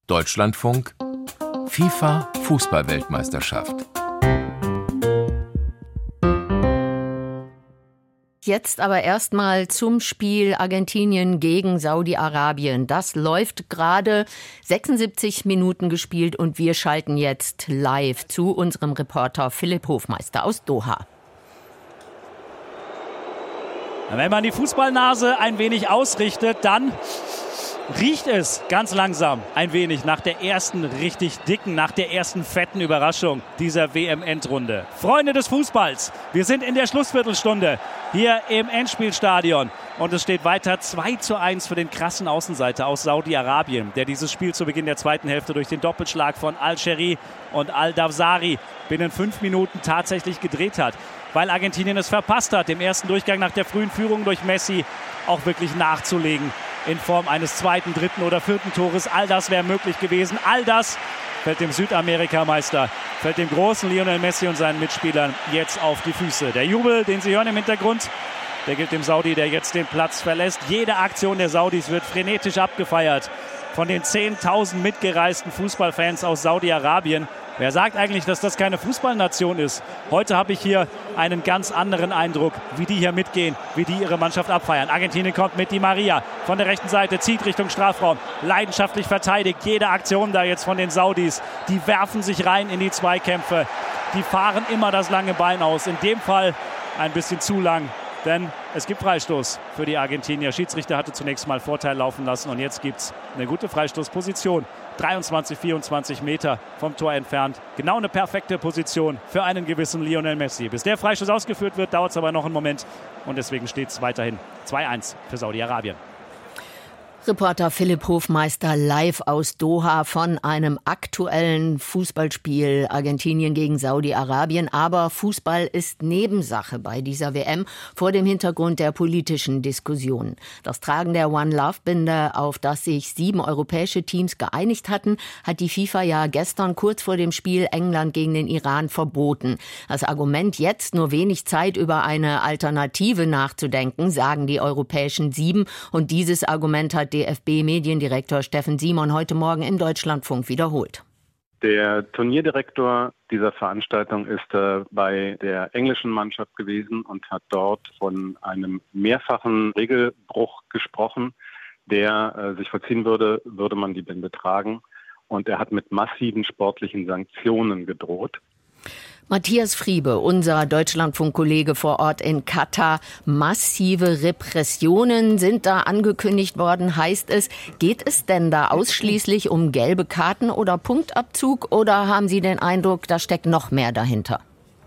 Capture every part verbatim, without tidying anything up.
Deutschlandfunk FIFA Fußball-Weltmeisterschaft. Jetzt aber erstmal zum Spiel Argentinien gegen Saudi-Arabien. Das läuft gerade, sechsundsiebzig Minuten gespielt und wir schalten jetzt live zu unserem Reporter Philipp Hofmeister aus Doha. Wenn man die Fußballnase ein wenig ausrichtet, dann riecht es ganz langsam ein wenig nach der ersten richtig dicken, nach der ersten fetten Überraschung dieser W M-Endrunde. Freunde des Fußballs, wir sind in der Schlussviertelstunde hier im Endspielstadion und es steht weiter zwei zu eins für den krassen Außenseiter aus Saudi-Arabien, der dieses Spiel zu Beginn der zweiten Hälfte durch den Doppelschlag von Al-Shehri und Al-Dawsari binnen fünf Minuten tatsächlich gedreht hat, weil Argentinien es verpasst hat, im ersten Durchgang nach der frühen Führung durch Messi auch wirklich nachzulegen in Form eines zweiten, dritten oder vierten Tores. All das wäre möglich gewesen. All das fällt dem Südamerikameister, fällt dem großen Lionel Messi und seinen Mitspielern jetzt auf die Füße. Der Jubel, den Sie hören im Hintergrund, der gilt dem Saudi, der jetzt den Platz verlässt. Jede Aktion der Saudis wird frenetisch abgefeiert von den zehntausend mitgereisten Fußballfans aus Saudi-Arabien. Wer sagt eigentlich, dass das keine Fußballnation ist? Heute habe ich hier einen ganz anderen Eindruck, wie die hier mitgehen, wie die ihre Mannschaft abfeiern. Argentinien kommt mit Di Maria von der rechten Seite, zieht Richtung Strafraum, leidenschaftlich verteidigt. Jede Aktion da jetzt von den Saudis, die werfen sich rein in die Zweikämpfe. Die fahren immer das lange Bein aus. In dem Fall ein bisschen zu lang, denn es gibt Freistoß für die Argentinier. Schiedsrichter hatte zunächst mal Vorteil laufen lassen und jetzt gibt es eine gute Freistoßposition. dreiundzwanzig, vierundzwanzig Meter vom Tor entfernt. Genau eine perfekte Position für einen gewissen Lionel Messi. Bis der Freistoß ausgeführt wird, dauert es aber noch einen Moment und deswegen steht es weiterhin zwei eins für Saudi-Arabien. Reporter Philipp Hofmeister live aus Doha von einem aktuellen Fußballspiel Argentinien gegen Saudi-Arabien. Aber Fußball ist Nebensache bei dieser W M vor dem Hintergrund der politischen Diskussionen. Das Tragen der One Love Binde, auf das sich sieben europäische Teams geeinigt hatten, hat die FIFA ja gestern kurz vor dem Spiel England gegen den Iran verboten. Das Argument, jetzt nur wenig Zeit über eine Alternative nachzudenken, sagen die europäischen Sieben. Und dieses Argument hat D F B-Mediendirektor Steffen Simon heute Morgen im Deutschlandfunk wiederholt. Der Turnierdirektor dieser Veranstaltung ist äh, bei der englischen Mannschaft gewesen und hat dort von einem mehrfachen Regelbruch gesprochen, der äh, sich vollziehen würde, würde man die Binde tragen. Und er hat mit massiven sportlichen Sanktionen gedroht. Matthias Friebe, unser Deutschlandfunk-Kollege vor Ort in Katar. Massive Repressionen sind da angekündigt worden, heißt es. Geht es denn da ausschließlich um gelbe Karten oder Punktabzug oder haben Sie den Eindruck, da steckt noch mehr dahinter?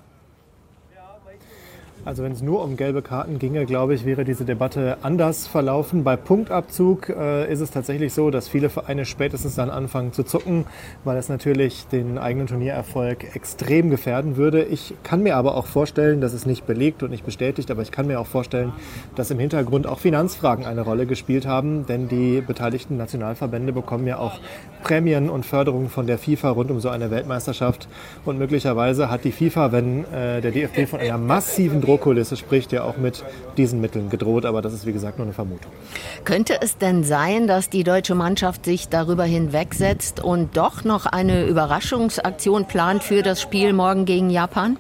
Also wenn es nur um gelbe Karten ginge, glaube ich, wäre diese Debatte anders verlaufen. Bei Punktabzug äh, ist es tatsächlich so, dass viele Vereine spätestens dann anfangen zu zucken, weil es natürlich den eigenen Turniererfolg extrem gefährden würde. Ich kann mir aber auch vorstellen, das ist nicht belegt und nicht bestätigt, aber ich kann mir auch vorstellen, dass im Hintergrund auch Finanzfragen eine Rolle gespielt haben, denn die beteiligten Nationalverbände bekommen ja auch Prämien und Förderungen von der FIFA rund um so eine Weltmeisterschaft. Und möglicherweise hat die FIFA, wenn äh, der D F B von einer massiven Druck Kulisse spricht, ja auch mit diesen Mitteln gedroht, aber das ist wie gesagt nur eine Vermutung. Könnte es denn sein, dass die deutsche Mannschaft sich darüber hinwegsetzt und doch noch eine Überraschungsaktion plant für das Spiel morgen gegen Japan?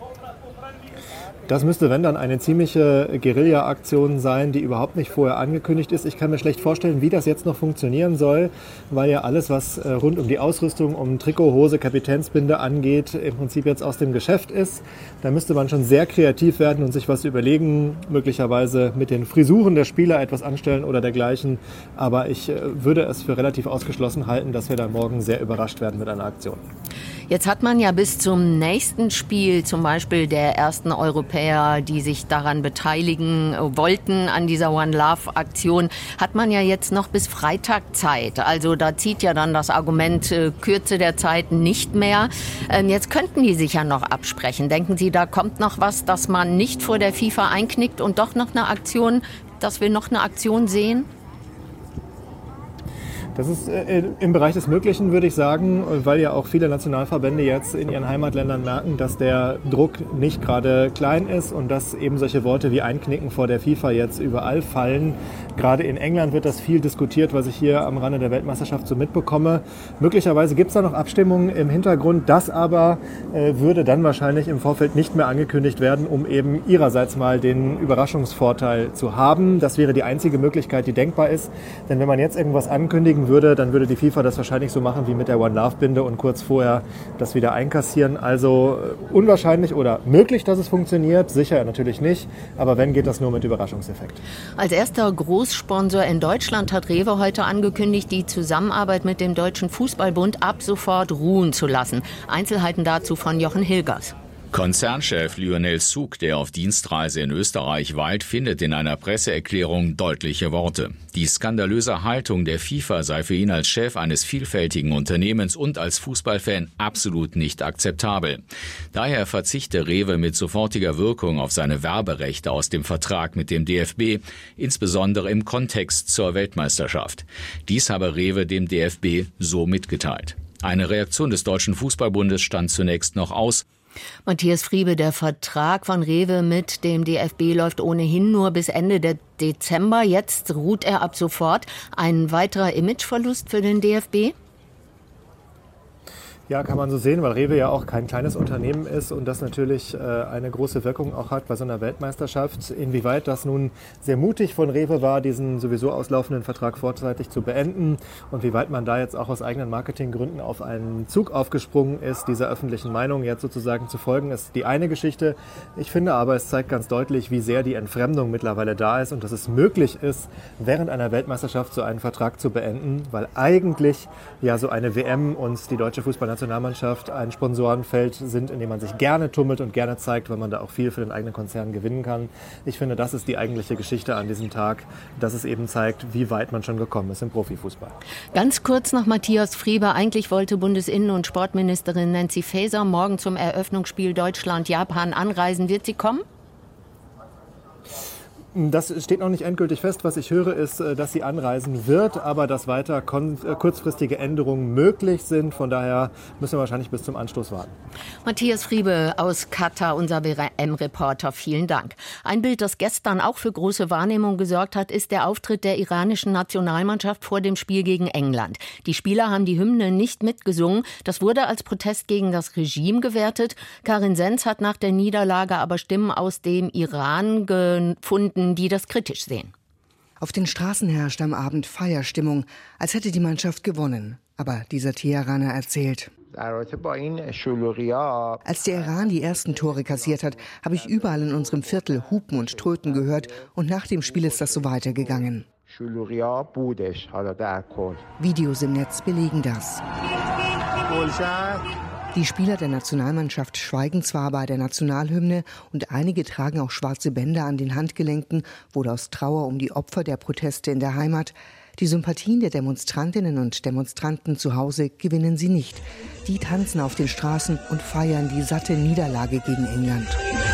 Das müsste, wenn dann, eine ziemliche Guerilla-Aktion sein, die überhaupt nicht vorher angekündigt ist. Ich kann mir schlecht vorstellen, wie das jetzt noch funktionieren soll, weil ja alles, was rund um die Ausrüstung, um Trikot, Hose, Kapitänsbinde angeht, im Prinzip jetzt aus dem Geschäft ist. Da müsste man schon sehr kreativ werden und sich was überlegen, möglicherweise mit den Frisuren der Spieler etwas anstellen oder dergleichen. Aber ich würde es für relativ ausgeschlossen halten, dass wir da morgen sehr überrascht werden mit einer Aktion. Jetzt hat man ja bis zum nächsten Spiel, zum Beispiel der ersten Europäer, die sich daran beteiligen wollten, an dieser One Love Aktion, hat man ja jetzt noch bis Freitag Zeit. Also da zieht ja dann das Argument äh, Kürze der Zeit nicht mehr. Ähm, jetzt könnten die sich ja noch absprechen. Denken Sie, da kommt noch was, dass man nicht vor der FIFA einknickt und doch noch eine Aktion, dass wir noch eine Aktion sehen? Das ist äh, im Bereich des Möglichen, würde ich sagen, weil ja auch viele Nationalverbände jetzt in ihren Heimatländern merken, dass der Druck nicht gerade klein ist und dass eben solche Worte wie Einknicken vor der FIFA jetzt überall fallen. Gerade in England wird das viel diskutiert, was ich hier am Rande der Weltmeisterschaft so mitbekomme. Möglicherweise gibt es da noch Abstimmungen im Hintergrund. Das aber äh, würde dann wahrscheinlich im Vorfeld nicht mehr angekündigt werden, um eben ihrerseits mal den Überraschungsvorteil zu haben. Das wäre die einzige Möglichkeit, die denkbar ist. Denn wenn man jetzt irgendwas ankündigen würde, dann würde die FIFA das wahrscheinlich so machen wie mit der One-Love-Binde und kurz vorher das wieder einkassieren. Also unwahrscheinlich oder möglich, dass es funktioniert, sicher natürlich nicht, aber wenn, geht das nur mit Überraschungseffekt. Als erster Großsponsor in Deutschland hat Rewe heute angekündigt, die Zusammenarbeit mit dem Deutschen Fußballbund ab sofort ruhen zu lassen. Einzelheiten dazu von Jochen Hilgers. Konzernchef Lionel Suk, der auf Dienstreise in Österreich weilt, findet in einer Presseerklärung deutliche Worte. Die skandalöse Haltung der FIFA sei für ihn als Chef eines vielfältigen Unternehmens und als Fußballfan absolut nicht akzeptabel. Daher verzichte Rewe mit sofortiger Wirkung auf seine Werberechte aus dem Vertrag mit dem D F B, insbesondere im Kontext zur Weltmeisterschaft. Dies habe Rewe dem D F B so mitgeteilt. Eine Reaktion des Deutschen Fußballbundes stand zunächst noch aus. Matthias Friebe, der Vertrag von Rewe mit dem D F B läuft ohnehin nur bis Ende der Dezember. Jetzt ruht er ab sofort. Ein weiterer Imageverlust für den D F B? Ja, kann man so sehen, weil Rewe ja auch kein kleines Unternehmen ist und das natürlich äh, eine große Wirkung auch hat bei so einer Weltmeisterschaft. Inwieweit das nun sehr mutig von Rewe war, diesen sowieso auslaufenden Vertrag vorzeitig zu beenden und wie weit man da jetzt auch aus eigenen Marketinggründen auf einen Zug aufgesprungen ist, dieser öffentlichen Meinung jetzt sozusagen zu folgen, ist die eine Geschichte. Ich finde aber, es zeigt ganz deutlich, wie sehr die Entfremdung mittlerweile da ist und dass es möglich ist, während einer Weltmeisterschaft so einen Vertrag zu beenden, weil eigentlich ja so eine W M und die deutsche Fußballnationalmannschaft Nationalmannschaft ein Sponsorenfeld sind, in dem man sich gerne tummelt und gerne zeigt, weil man da auch viel für den eigenen Konzern gewinnen kann. Ich finde, das ist die eigentliche Geschichte an diesem Tag, dass es eben zeigt, wie weit man schon gekommen ist im Profifußball. Ganz kurz noch Matthias Friebe. Eigentlich wollte Bundesinnen- und Sportministerin Nancy Faeser morgen zum Eröffnungsspiel Deutschland-Japan anreisen. Wird sie kommen? Das steht noch nicht endgültig fest. Was ich höre, ist, dass sie anreisen wird, aber dass weiter kurzfristige Änderungen möglich sind. Von daher müssen wir wahrscheinlich bis zum Anstoß warten. Matthias Friebe aus Katar, unser W M-Reporter. Vielen Dank. Ein Bild, das gestern auch für große Wahrnehmung gesorgt hat, ist der Auftritt der iranischen Nationalmannschaft vor dem Spiel gegen England. Die Spieler haben die Hymne nicht mitgesungen. Das wurde als Protest gegen das Regime gewertet. Karin Senz hat nach der Niederlage aber Stimmen aus dem Iran gefunden, die das kritisch sehen. Auf den Straßen herrscht am Abend Feierstimmung, als hätte die Mannschaft gewonnen. Aber dieser Teheraner erzählt: Als der Iran die ersten Tore kassiert hat, habe ich überall in unserem Viertel Hupen und Tröten gehört und nach dem Spiel ist das so weitergegangen. Videos im Netz belegen das. Die Spieler der Nationalmannschaft schweigen zwar bei der Nationalhymne und einige tragen auch schwarze Bänder an den Handgelenken, wohl aus Trauer um die Opfer der Proteste in der Heimat. Die Sympathien der Demonstrantinnen und Demonstranten zu Hause gewinnen sie nicht. Die tanzen auf den Straßen und feiern die satte Niederlage gegen England.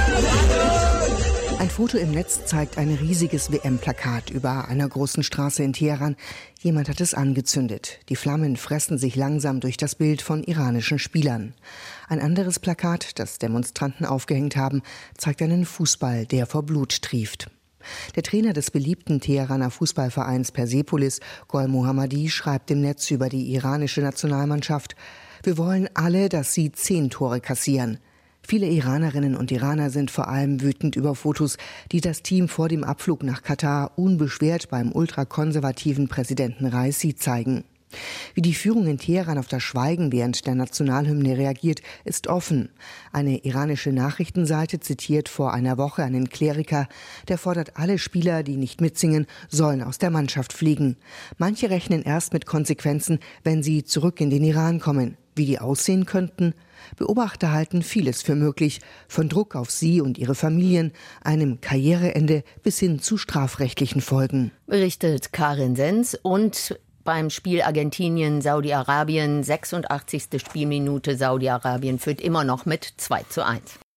Ein Foto im Netz zeigt ein riesiges W M-Plakat über einer großen Straße in Teheran. Jemand hat es angezündet. Die Flammen fressen sich langsam durch das Bild von iranischen Spielern. Ein anderes Plakat, das Demonstranten aufgehängt haben, zeigt einen Fußball, der vor Blut trieft. Der Trainer des beliebten Teheraner Fußballvereins Persepolis, Gol Mohammadi, schreibt im Netz über die iranische Nationalmannschaft: Wir wollen alle, dass sie zehn Tore kassieren. Viele Iranerinnen und Iraner sind vor allem wütend über Fotos, die das Team vor dem Abflug nach Katar unbeschwert beim ultrakonservativen Präsidenten Raisi zeigen. Wie die Führung in Teheran auf das Schweigen während der Nationalhymne reagiert, ist offen. Eine iranische Nachrichtenseite zitiert vor einer Woche einen Kleriker, der fordert, alle Spieler, die nicht mitsingen, sollen aus der Mannschaft fliegen. Manche rechnen erst mit Konsequenzen, wenn sie zurück in den Iran kommen. Wie die aussehen könnten? Beobachter halten vieles für möglich, von Druck auf sie und ihre Familien, einem Karriereende bis hin zu strafrechtlichen Folgen. Berichtet Karin Senz. Und beim Spiel Argentinien-Saudi-Arabien, sechsundachtzigste Spielminute, Saudi-Arabien führt immer noch mit zwei zu eins.